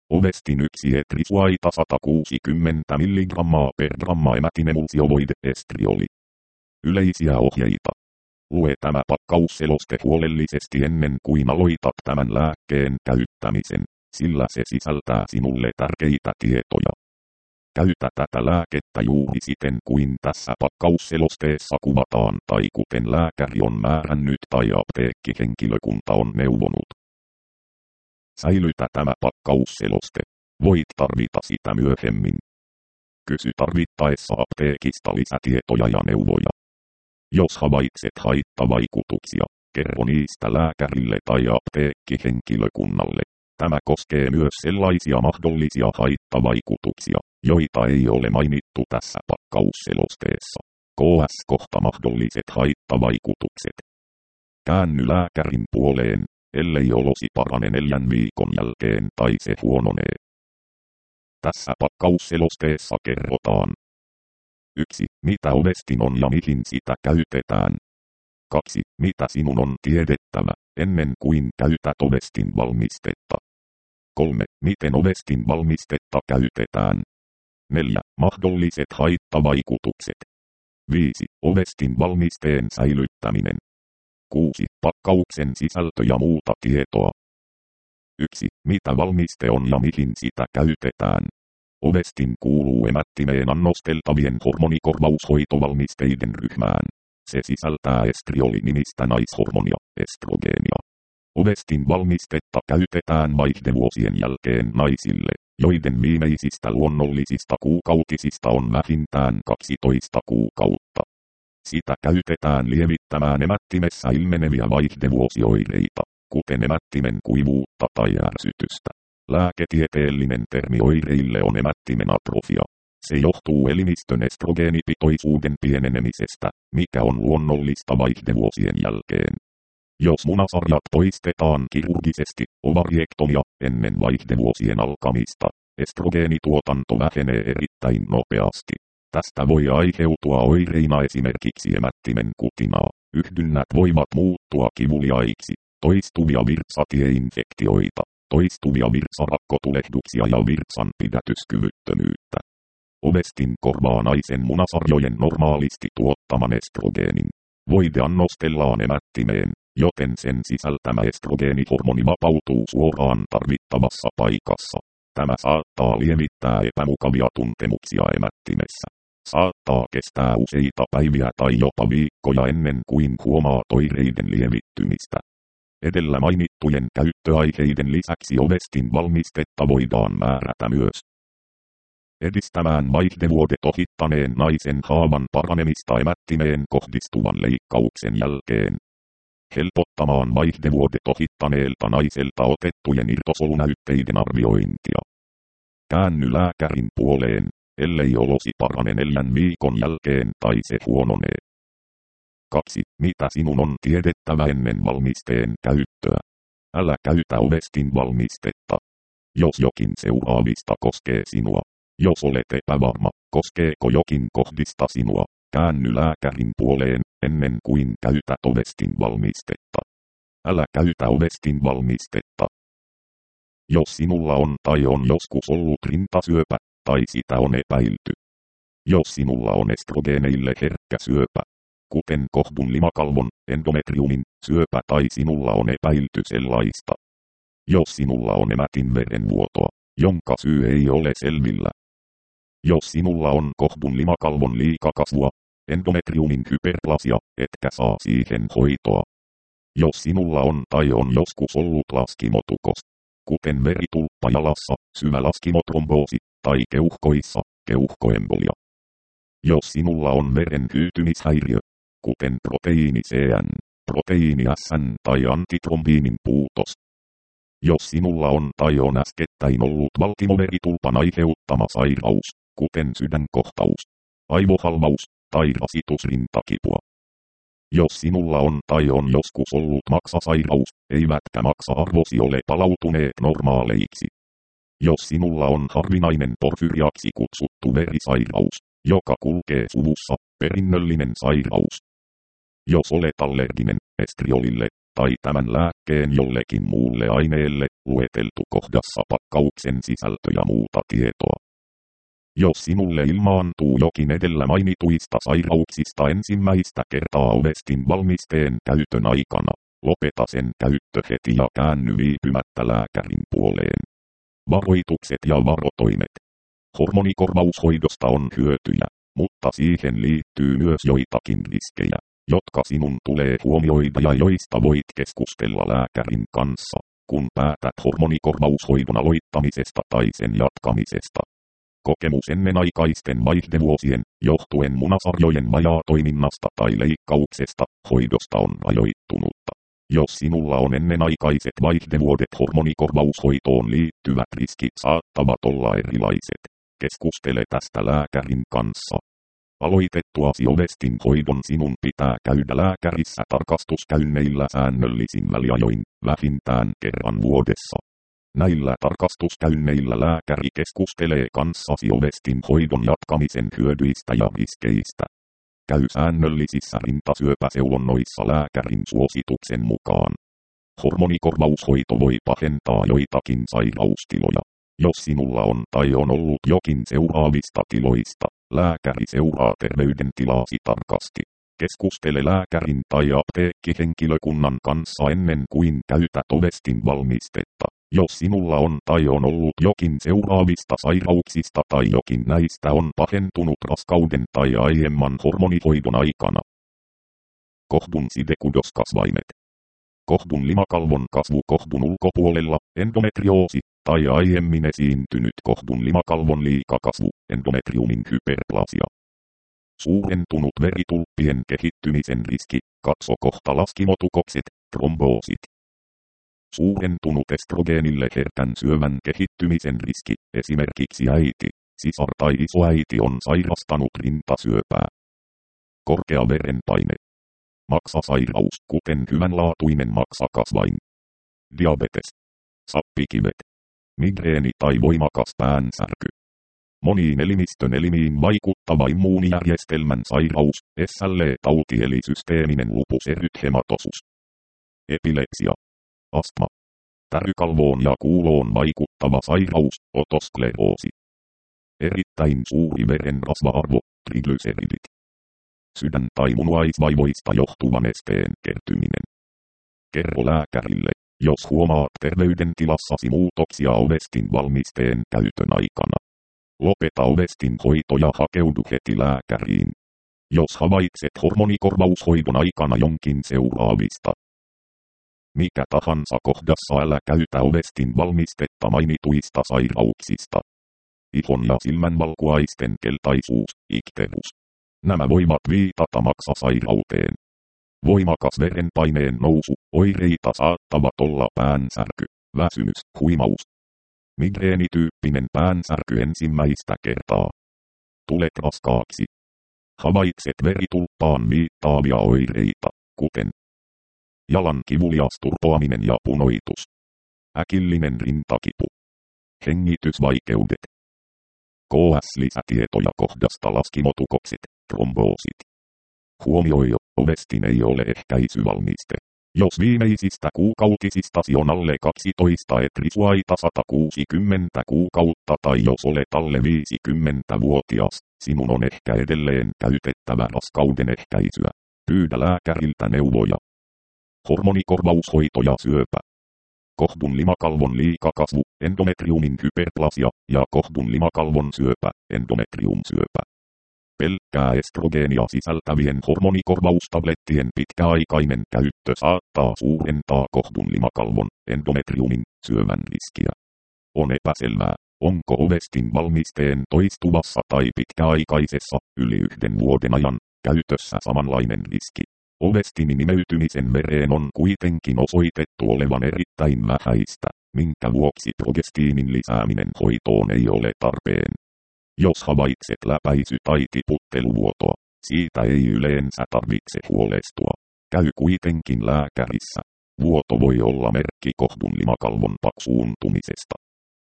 Ovestin 1 etrisuaita 160 mg per gramma emätinemulsiovoide estrioli. Yleisiä ohjeita. Lue tämä pakkausseloste huolellisesti ennen kuin aloitat tämän lääkkeen käyttämisen, sillä se sisältää sinulle tärkeitä tietoja. Käytä tätä lääkettä juuri siten kuin tässä pakkausselosteessa kuvataan tai kuten lääkäri on määrännyt tai apteekkihenkilökunta on neuvonut. Säilytä tämä pakkausseloste. Voit tarvita sitä myöhemmin. Kysy tarvittaessa apteekista lisätietoja ja neuvoja. Jos havaitset haittavaikutuksia, kerro niistä lääkärille tai apteekkihenkilökunnalle. Tämä koskee myös sellaisia mahdollisia haittavaikutuksia, joita ei ole mainittu tässä pakkausselosteessa. KS-kohta mahdolliset haittavaikutukset. Käänny lääkärin puoleen, ellei olosi parane 4 viikon jälkeen tai se huononee. Tässä pakkausselosteessa kerrotaan. 1. Mitä Ovestin on ja mihin sitä käytetään. 2. Mitä sinun on tiedettävä, ennen kuin käytät Ovestin valmistetta. 3. Miten Ovestin valmistetta käytetään. 4. Mahdolliset haittavaikutukset. 5. Ovestin valmisteen säilyttäminen. 6. Pakkauksen sisältö ja muuta tietoa. 1. Mitä valmiste on ja mihin sitä käytetään. Ovestin kuuluu emättimeen annosteltavien hormonikorvaushoitovalmisteiden ryhmään. Se sisältää estrioli-nimistä naishormonia, estrogeenia. Ovestin valmistetta käytetään vaihdevuosien jälkeen naisille, joiden viimeisistä luonnollisista kuukautisista on vähintään 12 kuukautta. Sitä käytetään lievittämään emättimessä ilmeneviä vaihdevuosioireita, kuten emättimen kuivuutta tai ärsytystä. Lääketieteellinen termi oireille on emättimen atrofia. Se johtuu elimistön estrogeenipitoisuuden pienenemisestä, mikä on luonnollista vaihdevuosien jälkeen. Jos munasarjat poistetaan kirurgisesti, ovariektomia, ennen vaihdevuosien alkamista, estrogeenituotanto vähenee erittäin nopeasti. Tästä voi aiheutua oireina esimerkiksi emättimen kutinaa. Yhdynnät voivat muuttua kivuliaiksi, toistuvia virtsatieinfektioita, toistuvia virtsarakkotulehduksia ja virtsan pidätyskyvyttömyyttä. Ovestin korvaa naisen munasarjojen normaalisti tuottaman estrogeenin. Voide annostellaan emättimeen, joten sen sisältämä estrogeenihormoni vapautuu suoraan tarvittavassa paikassa. Tämä saattaa lievittää epämukavia tuntemuksia emättimessä. Saattaa kestää useita päiviä tai jopa viikkoja ennen kuin huomaa oireiden lievittymistä. Edellä mainittujen käyttöaiheiden lisäksi Ovestin valmistetta voidaan määrätä myös edistämään vaihdevuodet ohittaneen naisen haavan paranemista emättimeen kohdistuvan leikkauksen jälkeen. Helpottamaan vaihdevuodet ohittaneelta naiselta otettujen irtosolunäytteiden arviointia. Käänny lääkärin puoleen, ellei olosi parane 4 viikon jälkeen tai se huononee. 2. Mitä sinun on tiedettävä ennen valmisteen käyttöä? Älä käytä Ovestin valmistetta. Jos jokin seuraavista koskee sinua. Jos olet epävarma, koskeeko jokin kohdista sinua, käänny lääkärin puoleen, ennen kuin käytät Ovestin valmistetta. Älä käytä Ovestin valmistetta. Jos sinulla on tai on joskus ollut rintasyöpä, tai sitä on epäilty. Jos sinulla on estrogeeneille herkkä syöpä, kuten kohdun limakalvon, endometriumin, syöpä tai sinulla on epäilty sellaista. Jos sinulla on emätinverenvuotoa, jonka syy ei ole selvillä. Jos sinulla on kohdun limakalvon liikakasvua, endometriumin hyperplasia, etkä saa siihen hoitoa. Jos sinulla on tai on joskus ollut laskimotukos, kuten veritulppa jalassa, syvä laskimotromboosi, tai keuhkoissa, keuhkoembolia. Jos sinulla on veren hyytymishäiriö, kuten proteiini CN, proteiini SN tai antitrombiinin puutos. Jos sinulla on tai on äskettäin ollut valtimoveritulpan aiheuttama sairaus, kuten sydänkohtaus, aivohalvaus tai rasitusrintakipua. Jos sinulla on tai on joskus ollut maksasairaus, eivätkä maksa-arvosi ole palautuneet normaaleiksi. Jos sinulla on harvinainen porfyriaksi kutsuttu verisairaus, joka kulkee suvussa, perinnöllinen sairaus. Jos olet allerginen estriolille, tai tämän lääkkeen jollekin muulle aineelle, lueteltu kohdassa pakkauksen sisältö ja muuta tietoa. Jos sinulle ilmaantuu jokin edellä mainituista sairauksista ensimmäistä kertaa Ovestin valmisteen käytön aikana, lopeta sen käyttö heti ja käänny viipymättä lääkärin puoleen. Varoitukset ja varotoimet. Hormonikorvaushoidosta on hyötyjä, mutta siihen liittyy myös joitakin riskejä, jotka sinun tulee huomioida ja joista voit keskustella lääkärin kanssa, kun päätät hormonikorvaushoidon aloittamisesta tai sen jatkamisesta. Kokemus ennenaikaisten vaihdevuosien, johtuen munasarjojen vajaatoiminnasta tai leikkauksesta, hoidosta on rajoittunutta. Jos sinulla on ennenaikaiset vaihdevuodet, hormonikorvaushoitoon liittyvät riskit saattavat olla erilaiset. Keskustele tästä lääkärin kanssa. Aloitettuasi Ovestin hoidon sinun pitää käydä lääkärissä tarkastuskäynneillä säännöllisin väliajoin, vähintään kerran vuodessa. Näillä tarkastuskäynneillä lääkäri keskustelee kanssasi Ovestin hoidon jatkamisen hyödyistä ja riskeistä. Käy säännöllisissä rintasyöpäseulonnoissa lääkärin suosituksen mukaan. Hormonikorvaushoito voi pahentaa joitakin sairaustiloja. Jos sinulla on tai on ollut jokin seuraavista tiloista, lääkäri seuraa terveydentilaasi tarkasti. Keskustele lääkärin tai apteekkihenkilökunnan kanssa ennen kuin käytät Ovestin valmistetta. Jos sinulla on tai on ollut jokin seuraavista sairauksista tai jokin näistä on pahentunut raskauden tai aiemman hormonihoidon aikana. Kohdun sidekudoskasvaimet. Kohdun limakalvon kasvu kohdun ulkopuolella, endometrioosi, tai aiemmin esiintynyt kohdun limakalvon liikakasvu, endometriumin hyperplasia. Suurentunut veritulppien kehittymisen riski, katso kohta laskimotukokset, tromboosit. Suurentunut estrogeenille herkän syövän kehittymisen riski, esimerkiksi äiti, sisar tai isoäiti on sairastanut rintasyöpää. Korkea verenpaine. Maksasairaus, kuten hyvänlaatuinen maksakasvain. Diabetes. Sappikivet. Migreeni tai voimakas päänsärky. Moniin elimistön elimiin vaikuttava immuunijärjestelmän sairaus, SLE-tauti eli systeeminen lupus erythematosus. Epilepsia. Astma. Tärykalvoon ja kuuloon vaikuttava sairaus, otoskleroosi. Erittäin suuri verenrasva-arvo, triglyceridit. Sydän- tai munuaisvaivoista johtuva nesteen kertyminen. Kerro lääkärille, jos huomaat terveydentilassasi muutoksia Ovestin valmisteen käytön aikana. Lopeta Ovestin hoito ja hakeudu heti lääkäriin. Jos havaitset hormonikorvaushoidon aikana jonkin seuraavista. Mikä tahansa kohdassa älä käytä Ovestin valmistetta mainituista sairauksista. Ihon ja silmänvalkuaisten keltaisuus, ikterus. Nämä voivat viitata maksasairauteen. Voimakas verenpaineen nousu, oireita saattavat olla päänsärky, väsymys, huimaus. Migreenityyppinen päänsärky ensimmäistä kertaa. Tulet raskaaksi. Havaitset veritulppaan viittaavia oireita, kuten jalan kivulias turpoaminen ja punoitus. Äkillinen rintakipu. Hengitysvaikeudet. KS-lisätietoja kohdasta laskimotukokset, tromboosit. Huomioi, Ovestin ei ole ehkäisyvalmiste. Jos viimeisistä kuukautisistasi on alle 12 et risuaita 160 kuukautta tai jos olet alle 50-vuotias, sinun on ehkä edelleen käytettävä raskauden ehkäisyä. Pyydä lääkäriltä neuvoja. Hormonikorvaushoito ja syöpä. Kohdun limakalvon liikakasvu, endometriumin hyperplasia ja kohdun limakalvon syöpä, endometriumsyöpä. Pelkkää estrogeenia sisältävien hormonikorvaustablettien pitkäaikainen käyttö saattaa suurentaa kohdun limakalvon, endometriumin, syövän riskiä. On epäselvää, onko Ovestin valmisteen toistuvassa tai pitkäaikaisessa, yli 1 vuoden ajan, käytössä samanlainen riski. Ovestinin imeytymisen vereen on kuitenkin osoitettu olevan erittäin vähäistä, minkä vuoksi progestiinin lisääminen hoitoon ei ole tarpeen. Jos havaitset läpäisy- tai tiputteluvuotoa, siitä ei yleensä tarvitse huolestua. Käy kuitenkin lääkärissä. Vuoto voi olla merkki kohdun limakalvon paksuuntumisesta.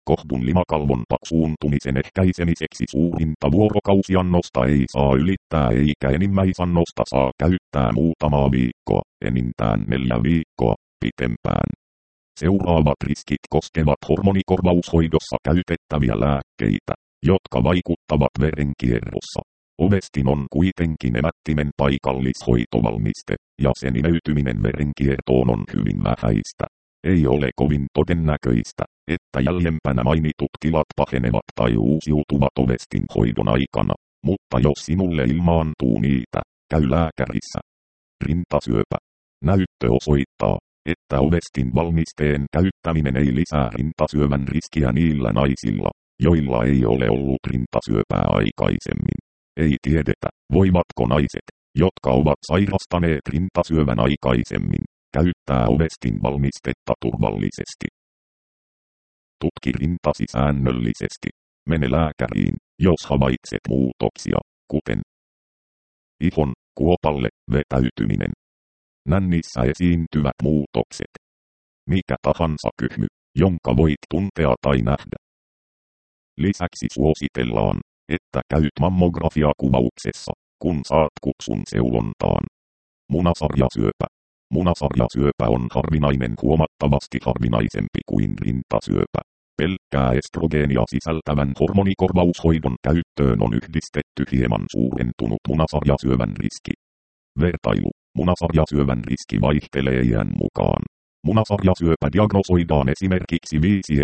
Kohdun limakalvon paksuuntumisen ehkäisemiseksi suurinta vuorokausiannosta ei saa ylittää eikä enimmäisannosta saa käyttää muutamaa viikkoa, enintään 4 viikkoa, pitempään. Seuraavat riskit koskevat hormonikorvaushoidossa käytettäviä lääkkeitä, jotka vaikuttavat verenkierrossa. Ovestin on kuitenkin emättimen paikallishoitovalmiste, ja sen imeytyminen verenkiertoon on hyvin vähäistä. Ei ole kovin todennäköistä, että jäljempänä mainitut tilat pahenevat tai uusiutuvat ovestin hoidon aikana, mutta jos sinulle ilmaantuu niitä, käy lääkärissä. Rintasyöpä. Näyttö osoittaa, että ovestin valmisteen käyttäminen ei lisää rintasyövän riskiä niillä naisilla, joilla ei ole ollut rintasyöpää aikaisemmin. Ei tiedetä, voivatko naiset, jotka ovat sairastaneet rintasyövän aikaisemmin, käyttää ovestin valmistetta turvallisesti. Tutki rintasi säännöllisesti. Mene lääkäriin, jos havaitset muutoksia, kuten ihon kuopalle vetäytyminen. Nännissä esiintyvät muutokset. Mikä tahansa kyhmy, jonka voit tuntea tai nähdä. Lisäksi suositellaan, että käyt mammografiakuvauksessa, kun saat kutsun seulontaan. Munasarjasyöpä. Munasarjasyöpä on harvinainen, huomattavasti harvinaisempi kuin rintasyöpä. Pelkkää estrogeenia sisältävän hormonikorvaushoidon käyttöön on yhdistetty hieman suurentunut munasarjasyövän riski. Vertailu. Munasarjasyövän riski vaihtelee iän mukaan. Munasarjasyöpä diagnosoidaan esimerkiksi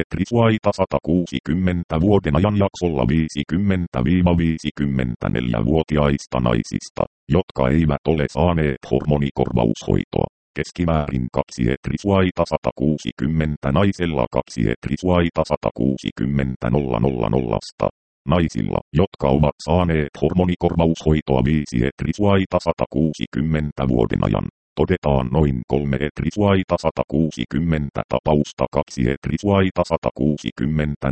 5-160 vuoden ajanjaksolla 50-54-vuotiaista naisista, jotka eivät ole saaneet hormonikorvaushoitoa. Keskimäärin 2-160 naisella 2-160 000. Naisilla, jotka ovat saaneet hormonikorvaushoitoa 5-160 vuoden ajan, todetaan noin 3-160 tapausta 2-160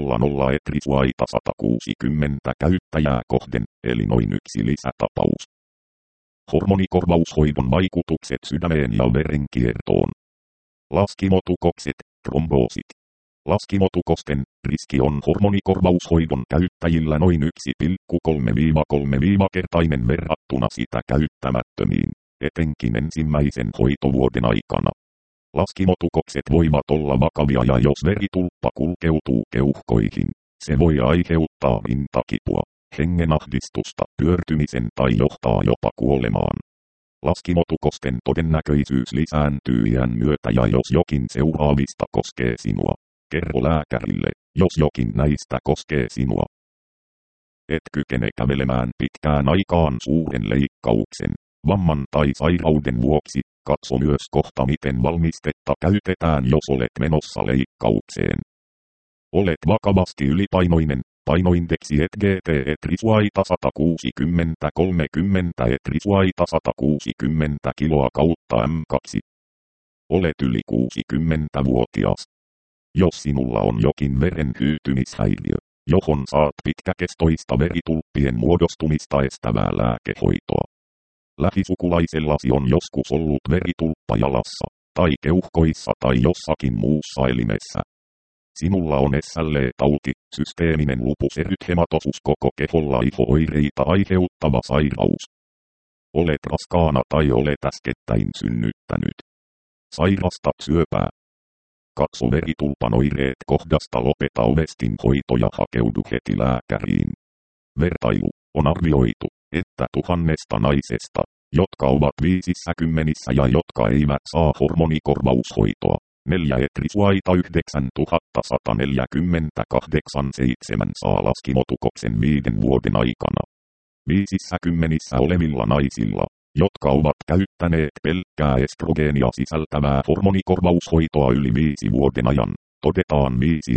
000 käyttäjää kohden, eli noin 1 lisätapaus. Hormonikorvaushoidon vaikutukset sydämeen ja verenkiertoon. Laskimotukokset, tromboosit. Laskimotukosten riski on hormonikorvaushoidon käyttäjillä noin 1,3-3-kertainen verrattuna sitä käyttämättömiin, etenkin ensimmäisen hoitovuoden aikana. Laskimotukokset voivat olla vakavia ja jos veritulppa kulkeutuu keuhkoihin, se voi aiheuttaa rintakipua, hengenahdistusta, pyörtymisen tai johtaa jopa kuolemaan. Laskimotukosten todennäköisyys lisääntyy iän myötä ja jos jokin seuraavista koskee sinua, kerro lääkärille, jos jokin näistä koskee sinua. Et kykene kävelemään pitkään aikaan suuren leikkauksen, vamman tai sairauden vuoksi, katso myös kohta miten valmistetta käytetään jos olet menossa leikkaukseen. Olet vakavasti ylipainoinen, painoindeksi et GT et risuaita 160-30 et risuaita 160 kiloa kautta M2. Olet yli 60-vuotias. Jos sinulla on jokin veren hyytymishäiriö, johon saat pitkäkestoista veritulppien muodostumista estävää lääkehoitoa. Lähisukulaisellasi on joskus ollut veritulppa jalassa, tai keuhkoissa tai jossakin muussa elimessä. Sinulla on SLE-tauti, systeeminen lupus erythematosus koko keholla iho-oireita aiheuttava sairaus. Olet raskaana tai olet äskettäin synnyttänyt. Sairastat syöpää. Katso veritulpan oireet kohdasta, lopeta ovestin hoito ja hakeudu heti lääkäriin. Vertailu. On arvioitu, että 1000 naisesta, jotka ovat 50 ja jotka eivät saa hormonikorvaushoitoa, 9148,7 saa laskimotukoksen 5 vuoden aikana. 50 olevilla naisilla, jotka ovat käyttäneet pelkkää estrogeenia sisältävää hormonikorvaushoitoa yli 5 vuoden ajan, todetaan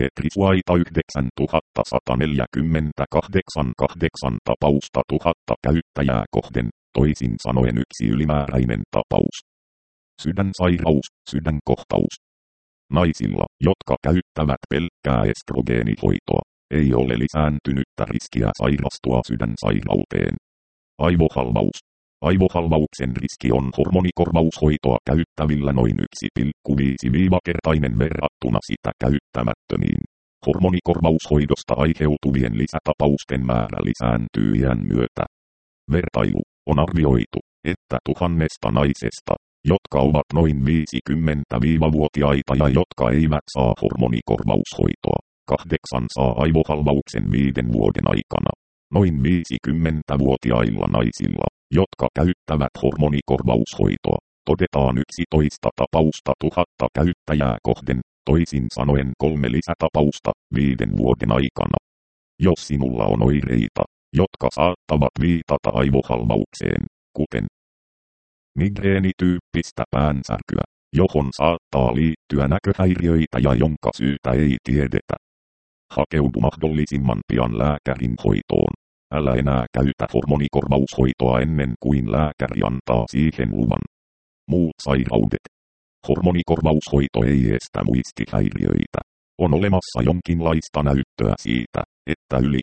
5-9148 tapausta 1000 käyttäjää kohden, toisin sanoen 1 ylimääräinen tapaus. Sydänsairaus, sydänkohtaus. Naisilla, jotka käyttävät pelkkää estrogeenihoitoa, ei ole lisääntynyttä riskiä sairastua sydänsairauteen. Aivohalvaus. Aivohalvauksen riski on hormonikorvaushoitoa käyttävillä noin 1,5-kertainen verrattuna sitä käyttämättömiin. Hormonikorvaushoidosta aiheutuvien lisätapausten määrä lisääntyy iän myötä. Vertailu on arvioitu, että 1000 naisesta, jotka ovat noin 50-vuotiaita ja jotka eivät saa hormonikorvaushoitoa, 8 saa aivohalvauksen 5 vuoden aikana. Noin 50-vuotiailla naisilla, jotka käyttävät hormonikorvaushoitoa, todetaan 11 tapausta 1000 käyttäjää kohden, toisin sanoen 3 lisätapausta 5 vuoden aikana. Jos sinulla on oireita, jotka saattavat viitata aivohalvaukseen, kuten migreenityyppistä päänsärkyä, johon saattaa liittyä näköhäiriöitä ja jonka syytä ei tiedetä, hakeudu mahdollisimman pian lääkärin hoitoon. Älä enää käytä hormonikorvaushoitoa ennen kuin lääkäri antaa siihen luvan. Muut sairaudet. Hormonikorvaushoito ei estä muistihäiriöitä. On olemassa jonkinlaista näyttöä siitä, että yli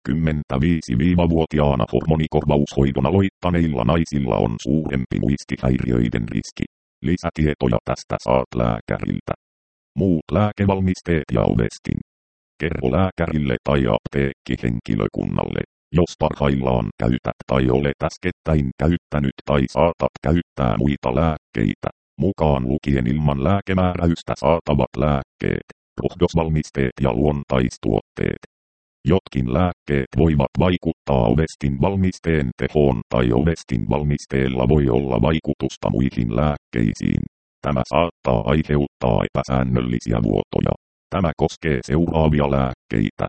65-vuotiaana hormonikorvaushoidon aloittaneilla naisilla on suurempi muistihäiriöiden riski. Lisätietoja tästä saat lääkäriltä. Muut lääkevalmisteet ja Ovestin. Kerro lääkärille tai apteekkihenkilökunnalle, jos parhaillaan käytät tai olet äskettäin käyttänyt tai saatat käyttää muita lääkkeitä, mukaan lukien ilman lääkemääräystä saatavat lääkkeet, rohdosvalmisteet ja luontaistuotteet. Jotkin lääkkeet voivat vaikuttaa Ovestin valmisteen tehoon tai Ovestin valmisteella voi olla vaikutusta muihin lääkkeisiin. Tämä saattaa aiheuttaa epäsäännöllisiä vuotoja. Tämä koskee seuraavia lääkkeitä.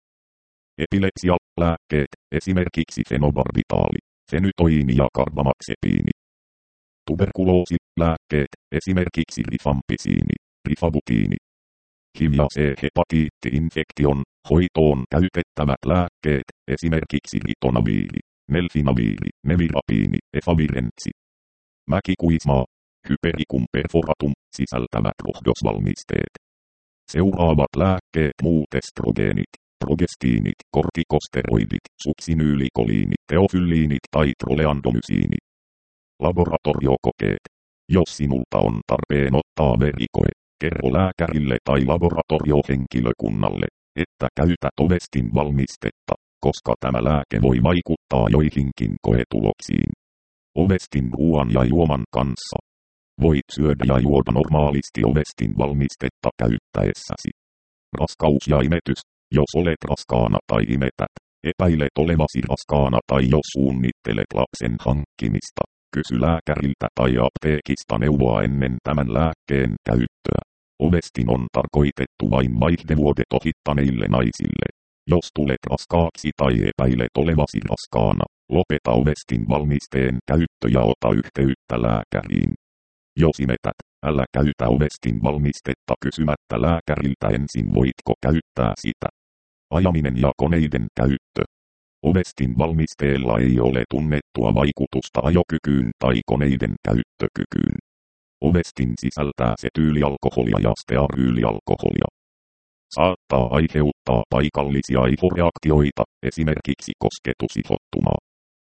Epilepsialääkkeet, esimerkiksi fenobarbitaali, fenytoiini ja karbamaxepiini. Tuberkuloosilääkkeet, esimerkiksi rifampisiini, rifabutiini. HIV- ja C-hepatiitti-infektion hoitoon käytettävät lääkkeet, esimerkiksi ritonaviiri, nelfinaviiri, nevirapiini, efavirentsi. Mäkikuismaa, hypericum perforatum sisältävät rohdosvalmisteet. Seuraavat lääkkeet muut estrogeenit, progestiinit, kortikosteroidit, suksinylikoliinit, teofylliinit tai troleandomysiini. Laboratoriokokeet. Jos sinulta on tarpeen ottaa verikoe, kerro lääkärille tai laboratoriohenkilökunnalle, että käytät Ovestin valmistetta, koska tämä lääke voi vaikuttaa joihinkin koetuloksiin. Ovestin ruoan ja juoman kanssa. Voit syödä ja juoda normaalisti Ovestin valmistetta käyttäessäsi. Raskaus ja imetys. Jos olet raskaana tai imetät, epäilet olevasi raskaana tai jos suunnittelet lapsen hankkimista, kysy lääkäriltä tai apteekista neuvoa ennen tämän lääkkeen käyttöä. Ovestin on tarkoitettu vain vaihdevuodet ohittaneille naisille. Jos tulet raskaaksi tai epäilet olevasi raskaana, lopeta Ovestin valmisteen käyttö ja ota yhteyttä lääkäriin. Jos imetät, älä käytä Ovestin valmistetta kysymättä lääkäriltä ensin voitko käyttää sitä. Ajaminen ja koneiden käyttö. Ovestin valmisteella ei ole tunnettua vaikutusta ajokykyyn tai koneiden käyttökykyyn. Ovestin sisältää setyylialkoholia ja stearyylialkoholia. Saattaa aiheuttaa paikallisia aivoreaktioita, esimerkiksi kosketusihottumaa.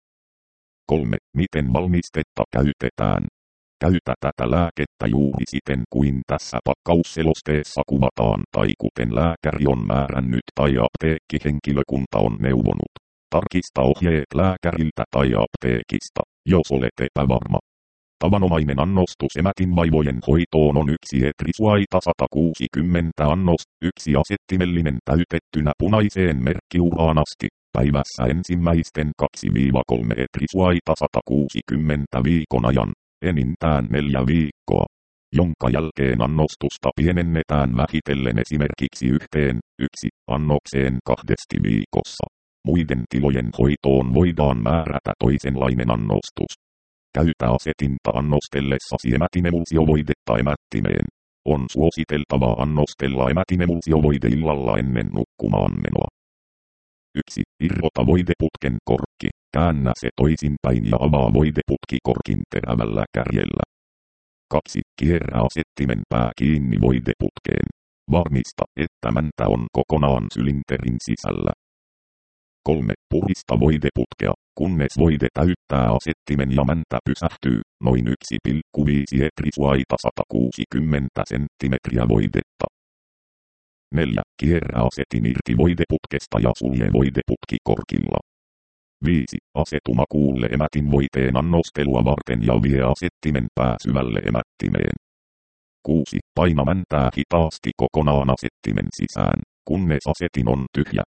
3. Miten valmistetta käytetään? Käytä tätä lääkettä juuri siten kuin tässä pakkausselosteessa kuvataan tai kuten lääkäri on määrännyt tai apteekkihenkilökunta on neuvonut. Tarkista ohjeet lääkäriltä tai apteekista, jos olet epävarma. Tavanomainen annostus emätinvaivojen hoitoon on 1 etrisuaita 160 annos, 1 asettimellinen täytettynä punaiseen merkkiuraan asti, päivässä ensimmäisten 2-3 etrisuaita 160 viikon ajan, enintään 4 viikkoa, jonka jälkeen annostusta pienennetään vähitellen esimerkiksi 1 annokseen 2 viikossa. Muiden tilojen hoitoon voidaan määrätä toisenlainen annostus. Käytä asetinta annostellessasi emätinemulsiovoidetta emättimeen. On suositeltavaa annostella emätinemulsiovoide illalla ennen nukkumaanmenoa. 1. Irrota voideputken korkki. Käännä se toisinpäin ja avaa voideputki korkin terävällä kärjellä. 2. Kierrä asettimen pää kiinni voideputkeen. Varmista, että mäntä on kokonaan sylinterin sisällä. 3. Purista voideputkea, kunnes voide täyttää asettimen ja mäntä pysähtyy, noin 1,5 etrisuaita 160 senttimetriä voidetta. 4. Kierrä asetin irti voideputkesta ja sulje voideputki korkilla. 5. Asetu makuulle emätin voiteen annostelua varten ja vie asettimen pää syvälle emättimeen. 6. Paina mäntää hitaasti kokonaan asettimen sisään, kunnes asetin on tyhjä.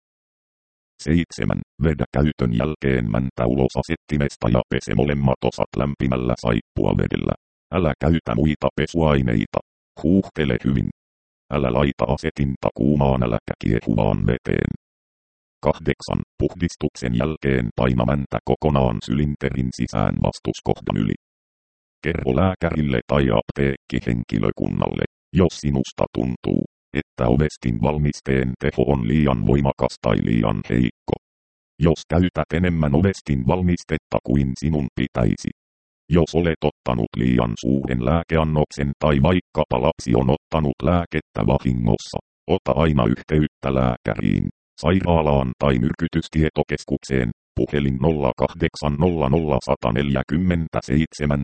7. Vedä käytön jälkeen mäntä ulos asettimesta ja pese molemmat osat lämpimällä saippuavedellä. Älä käytä muita pesuaineita. Huuhtele hyvin. Älä laita asetinta kuumaan äläkä kiehuvaan veteen. 8. Puhdistuksen jälkeen paina mäntä kokonaan sylinterin sisään vastuskohdan yli. Kerro lääkärille tai apteekkihenkilökunnalle, jos sinusta tuntuu, että ovestin valmisteen teho on liian voimakas tai liian heikko. Jos käytät enemmän ovestin valmistetta kuin sinun pitäisi. Jos olet ottanut liian suuren lääkeannoksen tai vaikkapa lapsi on ottanut lääkettä vahingossa, ota aina yhteyttä lääkäriin, sairaalaan tai myrkytystietokeskukseen, puhelin 0800 147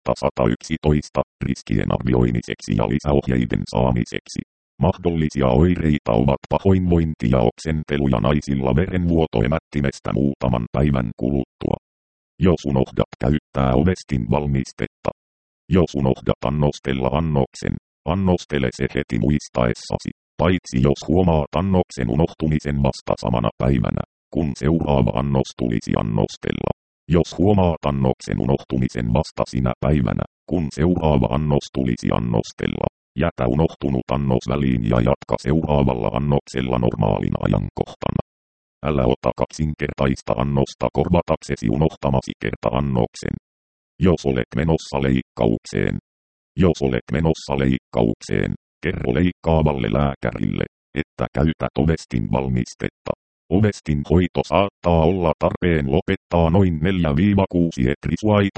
111 riskien arvioimiseksi ja lisäohjeiden saamiseksi. Mahdollisia oireita ovat pahoinvointi ja oksentelu ja naisilla verenvuoto emättimestä muutaman päivän kuluttua. Jos unohdat käyttää ovestin valmistetta. Jos unohdat annostella annoksen, annostele se heti muistaessasi, paitsi jos huomaat annoksen unohtumisen vasta samana päivänä, kun seuraava annos tulisi annostella. Jos huomaat annoksen unohtumisen vasta sinä päivänä, kun seuraava annos tulisi annostella, jätä unohtunut annos väliin ja jatka seuraavalla annoksella normaalina ajankohtana. Älä ota kaksinkertaista annosta korvataksesi unohtamasi kerta-annoksen. Jos olet menossa leikkaukseen. Jos olet menossa leikkaukseen, kerro leikkaavalle lääkärille, että käytät ovestin valmistetta. Ovestin hoito saattaa olla tarpeen lopettaa noin 4-6 etrisuaita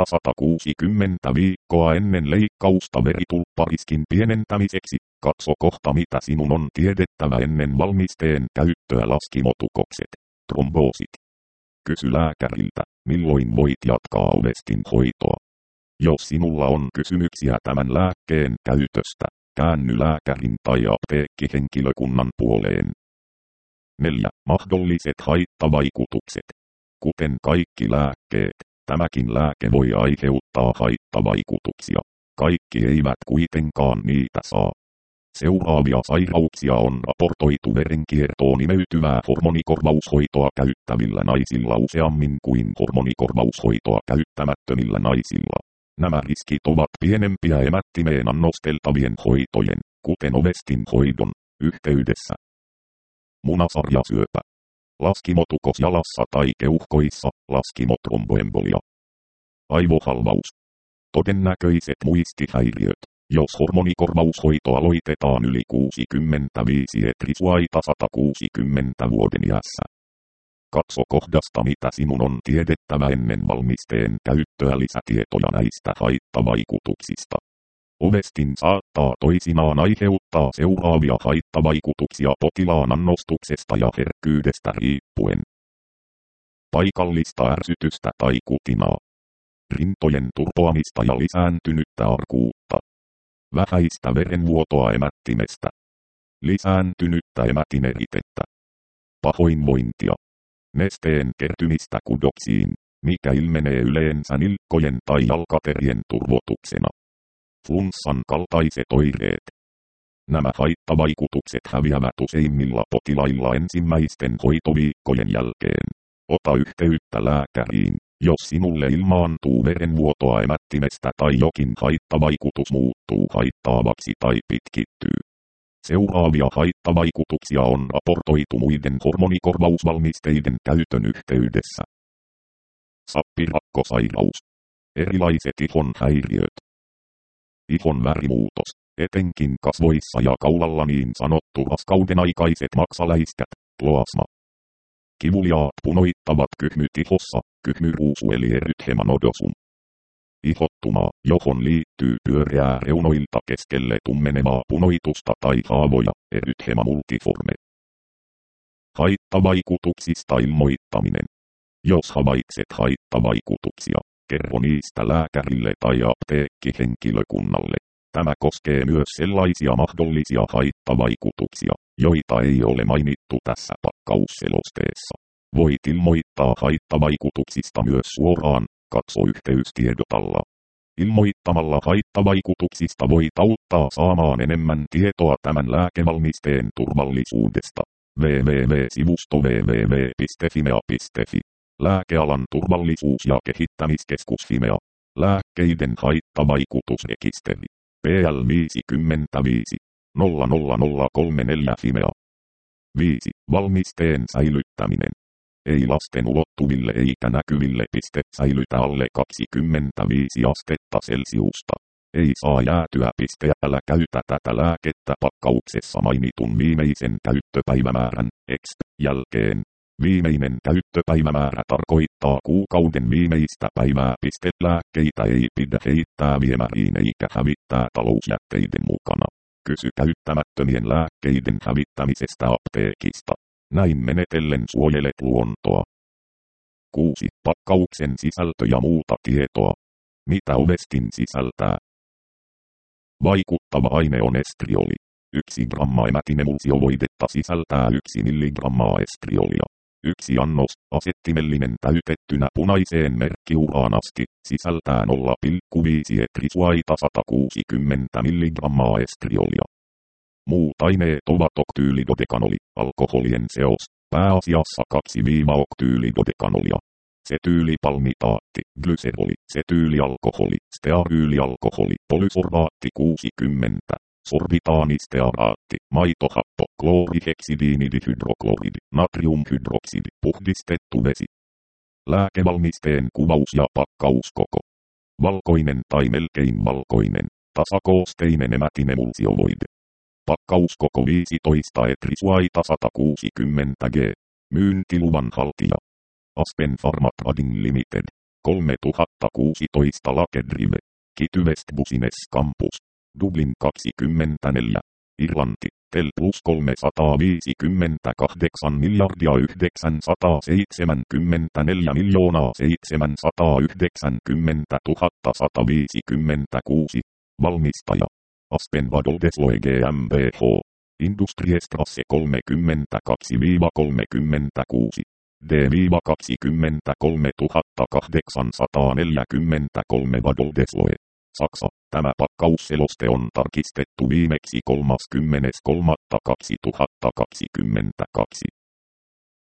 160 viikkoa ennen leikkausta veritulppariskin pienentämiseksi. Katso kohta mitä sinun on tiedettävä ennen valmisteen käyttöä laskimotukokset, tromboosit. Kysy lääkäriltä, milloin voit jatkaa ovestin hoitoa. Jos sinulla on kysymyksiä tämän lääkkeen käytöstä, käänny lääkärin tai apteekkihenkilökunnan puoleen. 4. Mahdolliset haittavaikutukset. Kuten kaikki lääkkeet, tämäkin lääke voi aiheuttaa haittavaikutuksia. Kaikki eivät kuitenkaan niitä saa. Seuraavia sairauksia on raportoitu verenkiertoon imeytyvää hormonikorvaushoitoa käyttävillä naisilla useammin kuin hormonikorvaushoitoa käyttämättömillä naisilla. Nämä riskit ovat pienempiä emättimeen annosteltavien hoitojen, kuten ovestin hoidon, yhteydessä. Munasarjasyöpä. Laskimotukos jalassa tai keuhkoissa, laskimotromboembolia. Aivohalvaus. Todennäköiset muistihäiriöt. Jos hormonikorvaushoito aloitetaan yli 65 etrisuaita 160 vuoden iässä. Katso kohdasta mitä sinun on tiedettävä ennen valmisteen käyttöä lisätietoja näistä haittavaikutuksista. Ovestin saattaa toisinaan aiheuttaa seuraavia haittavaikutuksia potilaan annostuksesta ja herkkyydestä riippuen. Paikallista ärsytystä tai kutinaa. Rintojen turpoamista ja lisääntynyttä arkuutta. Vähäistä verenvuotoa emättimestä. Lisääntynyttä emätineritettä. Pahoinvointia. Nesteen kertymistä kudoksiin, mikä ilmenee yleensä nilkkojen tai jalkaterien turvotuksena. Flunssan kaltaiset oireet. Nämä haittavaikutukset häviävät useimmilla potilailla ensimmäisten hoitoviikkojen jälkeen. Ota yhteyttä lääkäriin, jos sinulle ilmaantuu verenvuotoa emättimestä tai jokin haittavaikutus muuttuu haittaavaksi tai pitkittyy. Seuraavia haittavaikutuksia on raportoitu muiden hormonikorvausvalmisteiden käytön yhteydessä. Sappirakkosairaus. Erilaiset ihon häiriöt. Ihon värimuutos, etenkin kasvoissa ja kaulalla niin sanottu raskaudenaikaiset maksaläiskät, ploasma. Kivuliaat punoittavat kyhmyt ihossa, kyhmyruusu eli erythema nodosum. Ihottuma, johon liittyy pyöreää reunoilta keskelle tummenevaa punoitusta tai haavoja, erythema multiforme. Haittavaikutuksista ilmoittaminen. Jos havaitset haittavaikutuksia, kerro niistä lääkärille tai apteekkihenkilökunnalle. Tämä koskee myös sellaisia mahdollisia haittavaikutuksia, joita ei ole mainittu tässä pakkausselosteessa. Voit ilmoittaa haittavaikutuksista myös suoraan, katso yhteystiedot alla. Ilmoittamalla haittavaikutuksista voit auttaa saamaan enemmän tietoa tämän lääkevalmisteen turvallisuudesta. www.sivusto www.fimea.fi. Lääkealan turvallisuus- ja kehittämiskeskus Fimea. Lääkkeiden haittavaikutusrekisteri. PL 55 00034 Fimea. 5. Valmisteen säilyttäminen. Ei lasten ulottuville eikä näkyville. Säilytä alle 25 astetta Celsiusta. Ei saa jäätyä. Älä käytä tätä lääkettä pakkauksessa mainitun viimeisen käyttöpäivämäärän jälkeen. Viimeinen käyttöpäivämäärä tarkoittaa kuukauden viimeistä päivää. Lääkkeitä ei pidä heittää viemäriin eikä hävittää talousjätteiden mukana. Kysy käyttämättömien lääkkeiden hävittämisestä apteekista. Näin menetellen suojelet luontoa. 6. Pakkauksen sisältö ja muuta tietoa. Mitä Ovestin sisältää? Vaikuttava aine on estrioli. 1 gramma emätinemulsiovoidetta sisältää 1 milligrammaa estriolia. 1 annos, asettimellinen täytettynä punaiseen merkkiuraanasti, sisältää 0,5 etrisuaita 160 milligrammaa estriolia. Muut aineet ovat oktyylidodekanoli, alkoholien seos, pääasiassa 2-oktyylidodekanolia. Setyylipalmitaatti, glyseroli, setyylialkoholi, stearyylialkoholi, polysorbaatti 60, sorbitaanistearaatti, maitohappo, klooriheksidiinidihydrokloridi, natriumhydroksidi, puhdistettu vesi. Lääkevalmisteen kuvaus ja pakkauskoko. Valkoinen tai melkein valkoinen, tasakoosteinen emätinemulsiovoide. Pakkauskoko 15 etrisuaita 160 g. Myyntiluvan haltija. Aspen Pharma Trading Limited. 3016 Lake Drive. Kitty West Business Campus. Dublin 24. Irlanti. Tel plus 358 miljardia 974 miljoonaa 790 156. Valmistaja. Aspen Vadodesloe GmbH. Industriestrasse 32-36. D-23843 Vadodesloe. Saksa. Tämä pakkausseloste on tarkistettu viimeksi 30.3.2022.